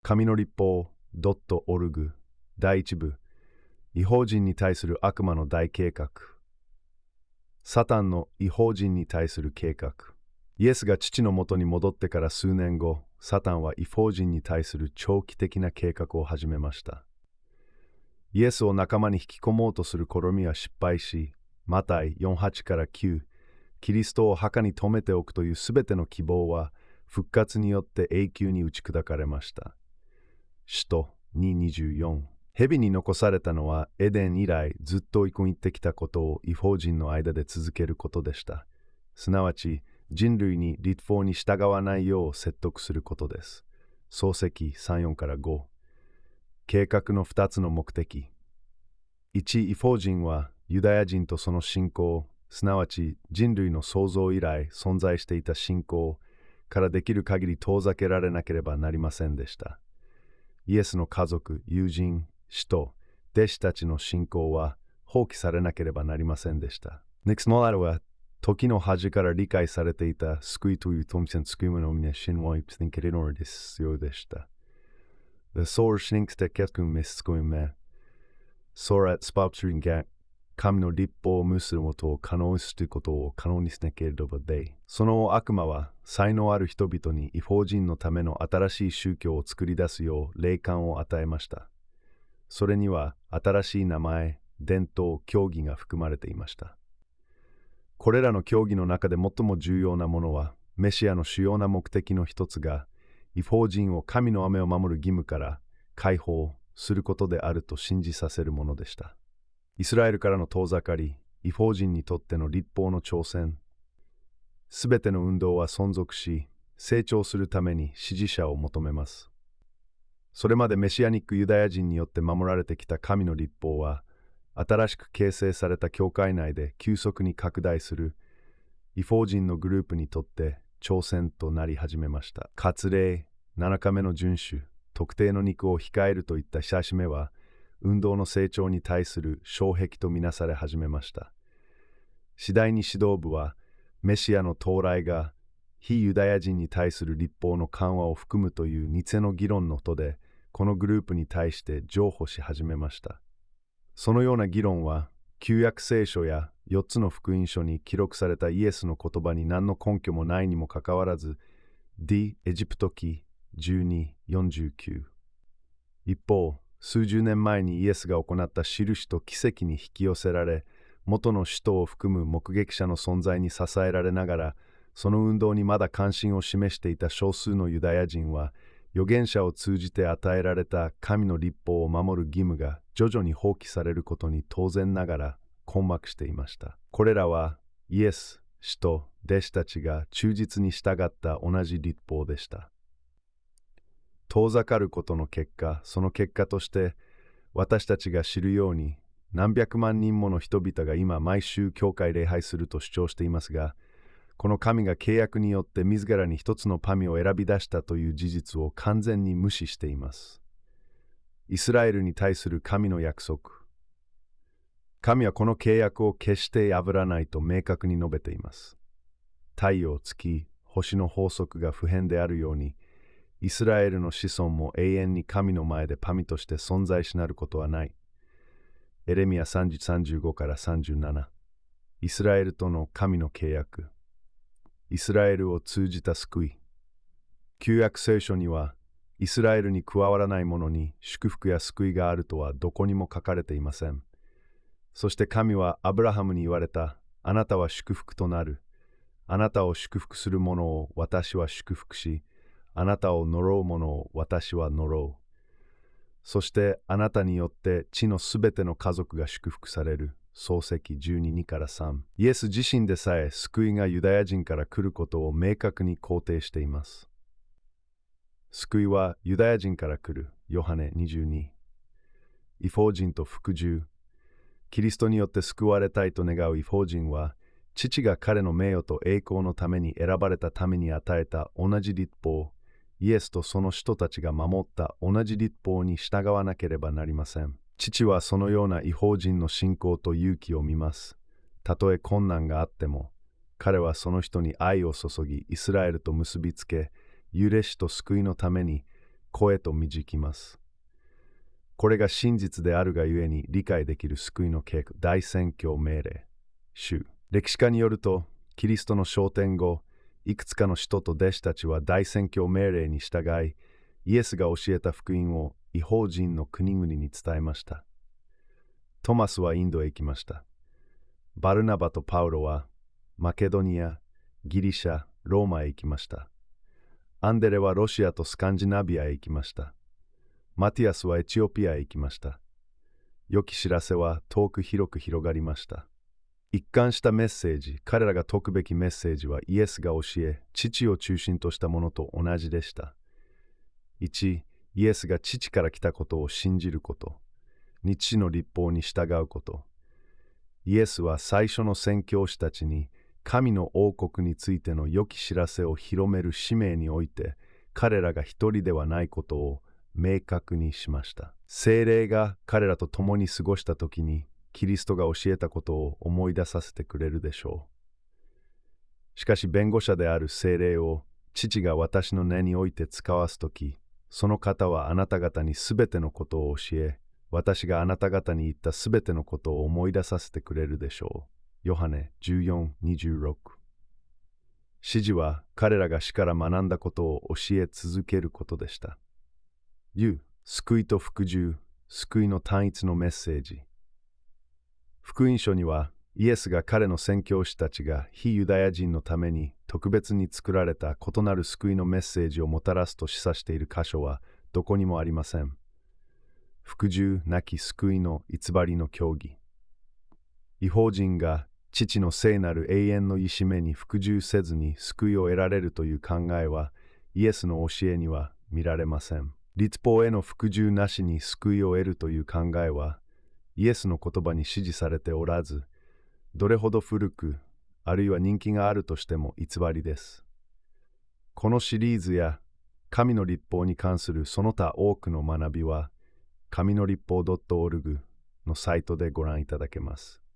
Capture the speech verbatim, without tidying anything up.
神の立法 .org 第一部、異邦人に対する悪魔の大計画。サタンの異邦人に対する計画。イエスが父のもとに戻ってから数年後、サタンは異邦人に対する長期的な計画を始めました。イエスを仲間に引き込もうとする試みは失敗し、マタイよんはちからきゅう、キリストを墓に留めておくというすべての希望は、復活によって永久に打ち砕かれました。使徒ににじゅうよん。蛇に残されたのはエデン以来ずっと行ってきたことを異邦人の間で続けることでした。すなわち人類に律法に従わないよう説得することです。創世記さんじゅうよんからご。計画のふたつの目的。いち、異邦人はユダヤ人とその信仰、すなわち人類の創造以来存在していた信仰からできる限り遠ざけられなければなりませんでした。イエスの家族、友人、使徒、弟子たちの信仰は放棄されなければなりませんでした。ネクストモラルは時の端から理解されていた救いというトムセン救い物を皆信を伝けるのが必要でした。そうしにくて結婚メス救いめ、そうやスパープスリンが神の立法を無することを可能にすることを可能にしなければで、その悪魔は才能ある人々に異邦人のための新しい宗教を作り出すよう霊感を与えました。それには新しい名前、伝統、教義が含まれていました。これらの教義の中で最も重要なものは、メシアの主要な目的の一つが、異邦人を神の雨を守る義務から解放することであると信じさせるものでした。イスラエルからの遠ざかり、異邦人にとっての律法の挑戦、すべての運動は存続し、成長するために支持者を求めます。それまでメシアニックユダヤ人によって守られてきた神の律法は、新しく形成された教会内で急速に拡大する異邦人のグループにとって挑戦となり始めました。割礼、ななかめの遵守、特定の肉を控えるといった指しめは、運動の成長に対する障壁とみなされ始めました。次第に指導部は、メシアの到来が非ユダヤ人に対する律法の緩和を含むという偽の議論のとで、このグループに対して譲歩し始めました。そのような議論は、旧約聖書やよっつの福音書に記録されたイエスの言葉に何の根拠もないにもかかわらず、ディ・エジプト記じゅうに、よんじゅうきゅう。一方、数十年前にイエスが行った印と奇跡に引き寄せられ、元の使徒を含む目撃者の存在に支えられながら、その運動にまだ関心を示していた少数のユダヤ人は、預言者を通じて与えられた神の律法を守る義務が徐々に放棄されることに当然ながら困惑していました。これらはイエス、使徒、弟子たちが忠実に従った同じ律法でした。遠ざかることの結果、その結果として私たちが知るように何百万人もの人々が今毎週教会礼拝すると主張していますが、この神が契約によって自らに一つの民を選び出したという事実を完全に無視しています。イスラエルに対する神の約束。神はこの契約を決して破らないと明確に述べています。太陽、月、星の法則が不変であるように、イスラエルの子孫も永遠に神の前で民として存在しなることはない。エレミヤさんじゅう、さんじゅうごからさんじゅうなな。イスラエルとの神の契約。イスラエルを通じた救い。旧約聖書には、イスラエルに加わらない者に祝福や救いがあるとはどこにも書かれていません。そして神はアブラハムに言われた、あなたは祝福となる。あなたを祝福する者を私は祝福し、あなたを呪う者を私は呪う。そしてあなたによって地のすべての家族が祝福される。創世記じゅうに、にからさん。イエス自身でさえ救いがユダヤ人から来ることを明確に肯定しています。救いはユダヤ人から来る。ヨハネにじゅうに。異邦人と服従。キリストによって救われたいと願う異邦人は、父が彼の名誉と栄光のために選ばれたために与えた同じ律法、イエスとその使徒たちが守った同じ律法に従わなければなりません。父はそのような異邦人の信仰と勇気を見ます。たとえ困難があっても、彼はその人に愛を注ぎ、イスラエルと結びつけ、許しと救いのために声と導きます。これが真実であるがゆえに理解できる救いの計画、大宣教命令、主。歴史家によると、キリストの昇天後、いくつかの使徒と弟子たちは大宣教命令に従い、イエスが教えた福音を異邦人の国々に伝えました。トマスはインドへ行きました。バルナバとパウロはマケドニア、ギリシャ、ローマへ行きました。アンデレはロシアとスカンジナビアへ行きました。マティアスはエチオピアへ行きました。良き知らせは遠く広く広がりました。一貫したメッセージ、彼らが説くべきメッセージはイエスが教え、父を中心としたものと同じでした。いち、イエスが父から来たことを信じること。に、父の律法に従うこと。イエスは最初の宣教師たちに、神の王国についての良き知らせを広める使命において、彼らが一人ではないことを明確にしました。聖霊が彼らと共に過ごしたときに、キリストが教えたことを思い出させてくれるでしょう。しかし弁護者である聖霊を父が私の根において使わすとき、その方はあなた方にすべてのことを教え、私があなた方に言ったすべてのことを思い出させてくれるでしょう。ヨハネじゅうよん、にじゅうろく。指示は彼らが死から学んだことを教え続けることでした。U、救いと服従、救いの単一のメッセージ。福音書には、イエスが彼の宣教師たちが非ユダヤ人のために特別に作られた異なる救いのメッセージをもたらすと示唆している箇所はどこにもありません。服従なき救いの偽りの教義。異邦人が父の聖なる永遠の戒めに服従せずに救いを得られるという考えはイエスの教えには見られません。律法への服従なしに救いを得るという考えはイエスの言葉に指示されておらず、どれほど古くあるいは人気があるとしても偽りです。このシリーズや神の律法に関するその他多くの学びは神の律法 .org のサイトでご覧いただけます。